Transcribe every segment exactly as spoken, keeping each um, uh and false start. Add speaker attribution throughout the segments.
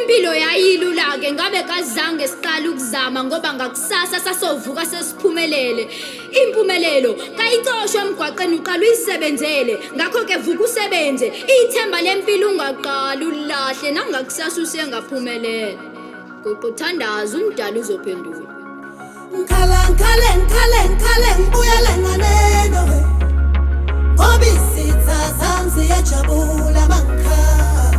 Speaker 1: impilo yayilula ke ngabe kazange siqala ukuzama ngoba ngakusasa sasovuka sesiphumelele. Impumelelo kayicoshwe emgwaqeni uqala uyisebenzele ngakho ke vuka usebenze ithemba lempilo ungaqala ulahle nangakusasa usengaphumelela. Qoqothandaza umdala uzophendula.
Speaker 2: Ngikhala ngikhale ngikhale ngikhale ngibuyele nganeno we ngoba isitha sami siyajabula mangikhala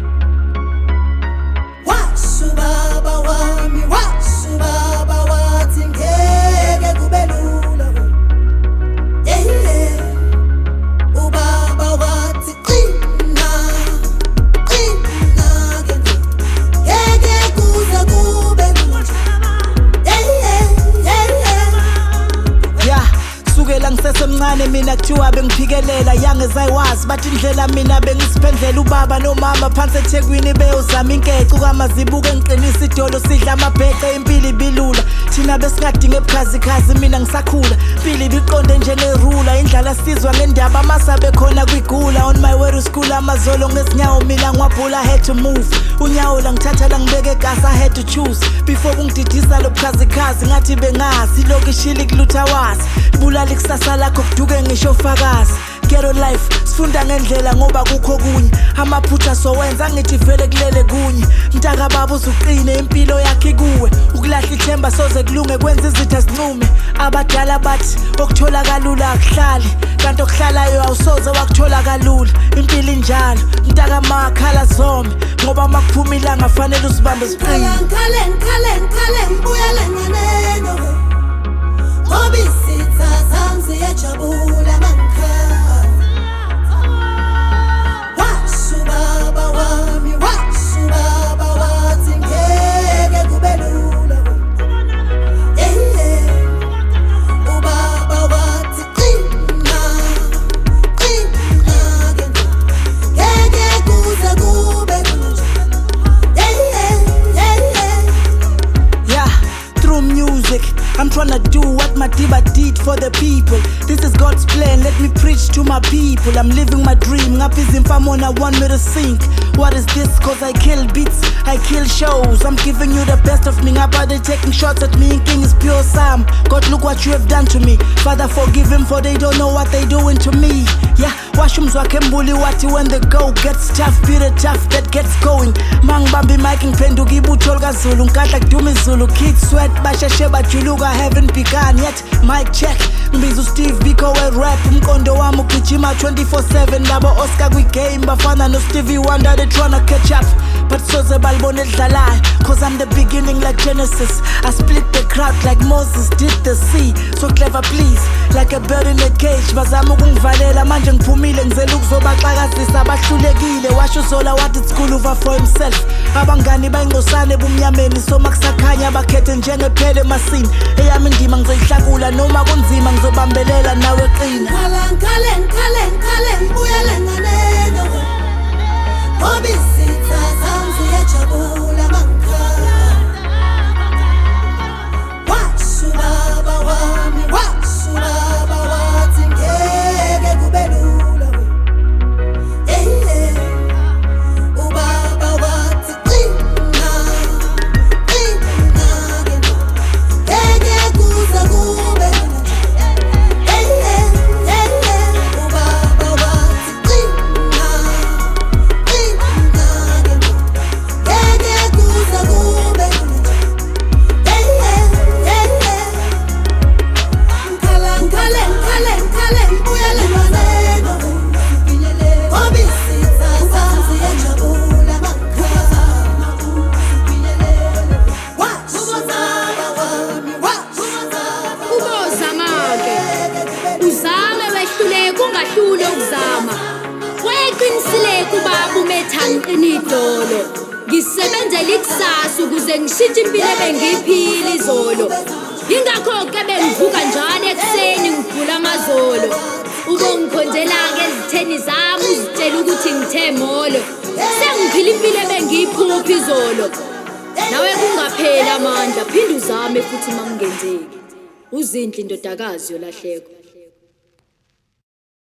Speaker 2: washo baba wami washo baba wathi ngeke kube lula we yeah ubaba wathi qina qina ngeke kuze kube lula
Speaker 3: sukela ngisesemncane mina kuthiwa bengiphikelela young as I was bathi indlela mina bengisiphendlela ubaba nomama phansi eThekwini beyozama inkece ukamazibuke ngiqinisa idolo sidla amabhece impilo ibilula thina besingadinga ebukhazikhazi mina ngisakhula impilo ibiqonde njengerula indlala sizwa ngendaba masabe khona kwigula on my way to school amazolo ngesinyawo mina ngwabhula had to move unyawo la ngithatha la ngibeke egasa I had to choose before kungididisa lobukhazikhazi ngathi bengazi lokishili kulutha wazi ibulala ikusasa lakho kuduke ngisho fakazi ghetto life sifunda ngendlela ngoba kukho kunye amaphutha sowenza ngithi vele kulele kunye mntaka baba uzuqine impilo yakhe kuwe ukulahla ithemba soze kulunge kwenza izitha sincume abadala bathi okuthola kalula akuhlali kanti okuhlalayo awusoze wakuthola kalula impilo injalo mntaka makhala zome ngoba makuphuma ilanga fanele usibambe isiqine.
Speaker 2: Ngikhale ngikhale ngikhale ngibuyele nganeno we ngoba isitha sami siyajabula mangikhala washo baba wami washo baba wathi ngeke kube lula we yeah ubaba wathi qina qina ngeke kuze kube lula
Speaker 3: yeah through music I'm tryna do what Madiba did for the people. This is God's plan, let me preach to my people. I'm living my dream, ngaphizi mfamona want me to sing. What is this? Cause I kill beats, I kill shows. I'm giving you the best of me, ngapha they taking shots at me. King is pure Sam, God look what you have done to me. Father forgive him for they don't know what they doing to me. Yeah, washum zwakhe mbuli wathi when the go gets tough, be the tough that gets going. Mangibambi mic ngiphenduka ibutho likaZulu, ngikadla kuduma izulu, kids sweat basheshe bajuluka. I haven't begun yet, mic check Mbizu Steve Biko we rap Mkondo wami ukijima twenty-four seven Labo Oscar kwi game Bafana no Stevie Wonder they tryna catch up But soze balbone dlalayo Cause I'm the beginning like Genesis I split the crowd like Moses did the sea So clever please Like a bird in a cage Bazama ukungivalela manje ngiphumile ngizela ukuzobaxakazisa abahlulekile Washo Zola what it's cool over for himself Abangani bayingosane bumnyameni So makusakhanya bakhethe njengephele masini eyami indima ngizoyihlakula noma kunzima ngizobambelela nawe qina.
Speaker 2: Ngikhala ngikhale ngikhale ngikhale ngibuyele nganeno ngoba isitha sami siyajabula mangikhala washo baba wami washo baba wathi ngeke kube lula we yeah ubaba wathi qina qina ngeke kuze kube
Speaker 1: kungahlule ukuzama weqinisile kubaba umethanqini idolo ngisebenzela ikusasa ukuze ngishintshe impilo ebengiphila izolo ingakho ke bengivuka njalo ekseni ngivula amazolo ubongikhonzela ke ezitheni zami uzitshela ukuthi ngithe molo sengiphila impilo ebengiyiphupha izolo nawe kungaphela amandla phinda uzame futhi mangenzeki uzinhle indodakazi yolahleko.